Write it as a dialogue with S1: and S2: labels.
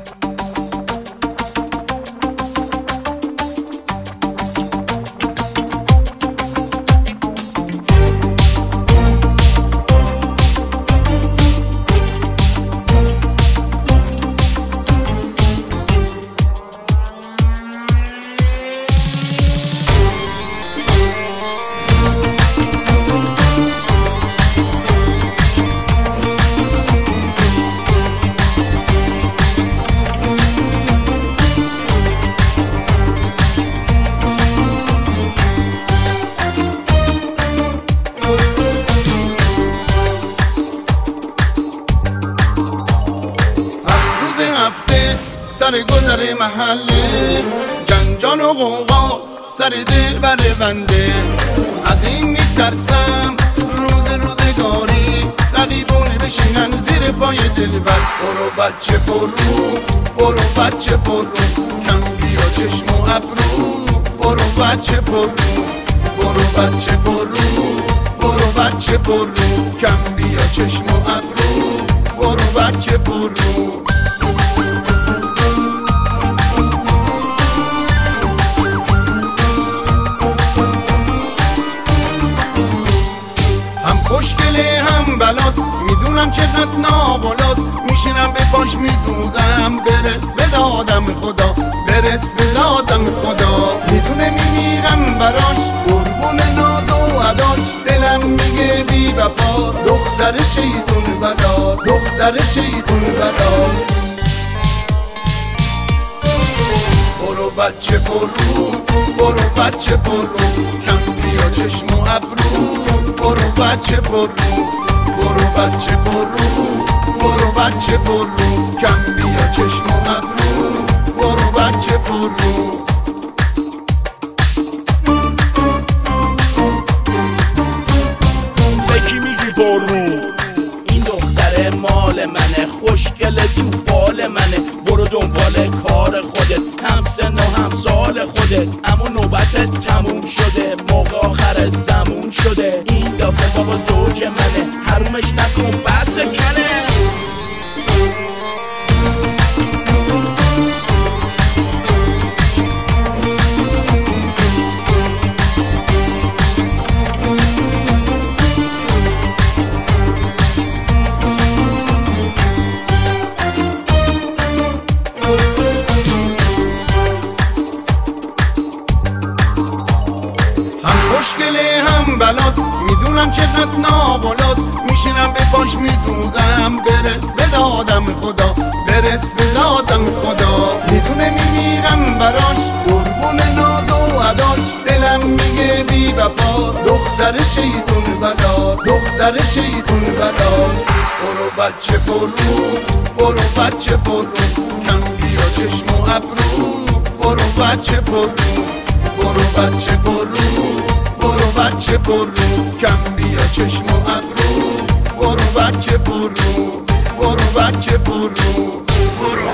S1: سر گذر محله جنجال و غوغا سر دل بر بنده. از این میترسم روزگاری رقیبونه بشینن زیر پای دلبر. برو بچه پررو برو بچه پررو کم بیا چشم و ابرو. برو بچه پررو برو بچه پررو برو بچه پررو کم بیا چشم و ابرو. برو بچه پررو خوشگله هم بلاست میدونم چقدر نابالاست. میشینم به پاش میسوزم برس به دادم خدا برس به دادم خدا. میدونه میمیرم براش قربون ناز و عداش. دلم میگه بی وفا دختر شیطون بلا دختر شیطون بلا. برو بچه پررو برو بچه پررو کم بیا چشم و ابرو. برو بچه پررو برو بچه پررو برو بچه پررو کم بیا چشم و ابرو. برو بچه پررو
S2: بکی میگی پررو این دختر مال منه خوشگل تو بال منه. برو دنبال کار خودت هم سن و هم سال خودت. اما نوبتت تموم شده موقع آخر زمون شده. این دفعه بابا زوج منه حرومش نکن بس کنه.
S1: خوشگله هم بلاست میدونم چقدر نابالاست. میشینم به پاش میسوزم برس به دادم خدا برس به دادم خدا. میدونه میمیرم براش قربون ناز و عداش. دلم میگه بی وفا دختر شیطون بلا دختر شیطون بلا. برو بچه پررو برو بچه پررو کم بیا چشم و ابرو. برو بچه پررو برو بچه پررو برو بچه پررو کم بیا چشم و ابرو. برو بچه پررو برو بچه پررو برو